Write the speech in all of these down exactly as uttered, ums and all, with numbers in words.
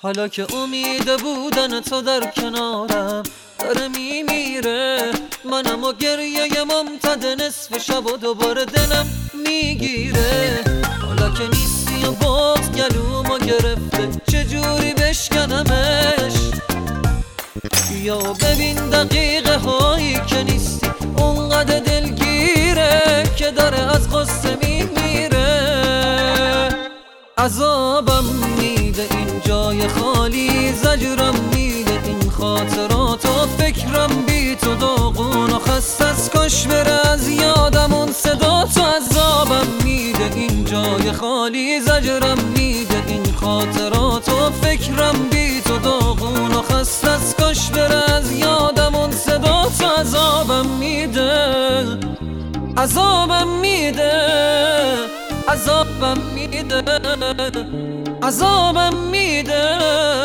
حالا که امید بودن تو در کنارم داره میمیره، منم و گریه ممتد نصف شب و دوباره دلم میگیره. حالا که نیستی و باز گلومو گرفته چجوری بشکنمش؟ بیا ببین دقیقه هایی که نیستی اونقدر دلگیره که داره از غصه میمیره. عذابم میده این جای خالی، زجرم میده این خاطرات و فکرم بی تو داغون و خسته از کاش بره از یادم اون صدا تو. عذابم میده این جای خالی، زجرم میده این خاطرات و فکرم بی تو داغون و خسته از کاش بره از یادم اون صدا تو. عذابم میده، عذابم میده، عذابم میده، عذابم میده.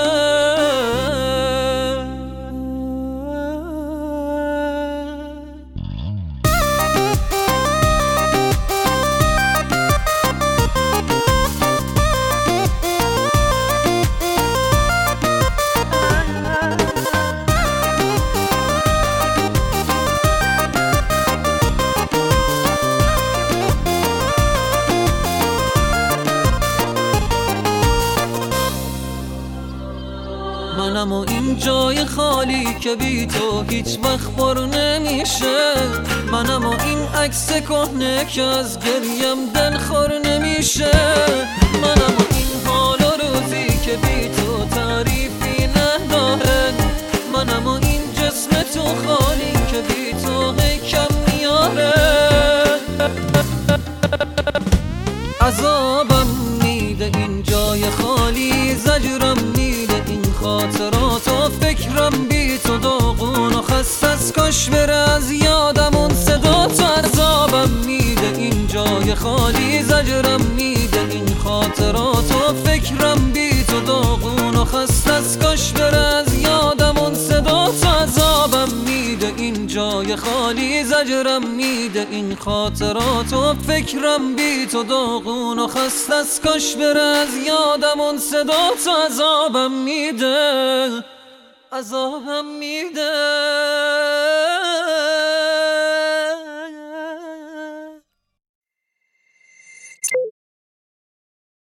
منم و این جای خالی که بی تو هیچ وقت پر نمیشه، منم و این عکس کهنه که از گریم دلخور نمیشه، منم و این حال و روزی که بی تو تعریفی نداره، منم و این جسم تو خالی که بی تو کم میاره. عذابم میده این جای خالی، زجرم میده این خاطرات و فکرم بی تو داغون و خسته از کاش بره از یادم اون صدا تو. عذابم میده این جای خالی، زجرم میده این خاطرات و فکرم بی تو داغون و خسته از کاش بره از یادم اون صدا تو. عذابم میده این جای خالی، زجرم میده این خاطرات و فکرم بی تو داغون و خسته از کاش بره از یادم اون صدا تو. عذابم میده، عذابم میده.